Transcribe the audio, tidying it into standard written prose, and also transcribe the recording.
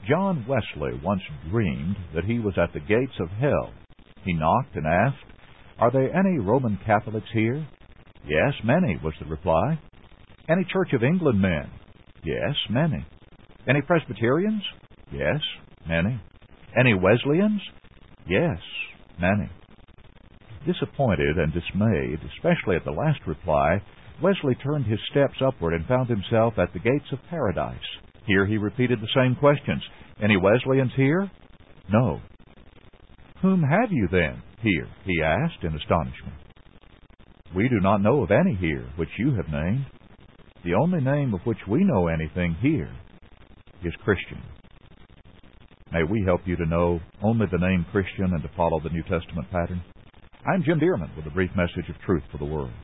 John Wesley once dreamed that he was at the gates of hell. He knocked and asked, "Are there any Roman Catholics here?" "Yes, many," was the reply. "Any Church of England men?" "Yes, many." "Any Presbyterians?" "Yes, many." "Any Wesleyans?" "Yes, many." Disappointed and dismayed, especially at the last reply, Wesley turned his steps upward and found himself at the gates of paradise. Here he repeated the same questions. "Any Wesleyans here?" "No." "Whom have you then here?" he asked in astonishment. "We do not know of any here which you have named. The only name of which we know anything here is Christian." May we help you to know only the name Christian and to follow the New Testament pattern. I'm Jim Dearman with a brief message of truth for the world.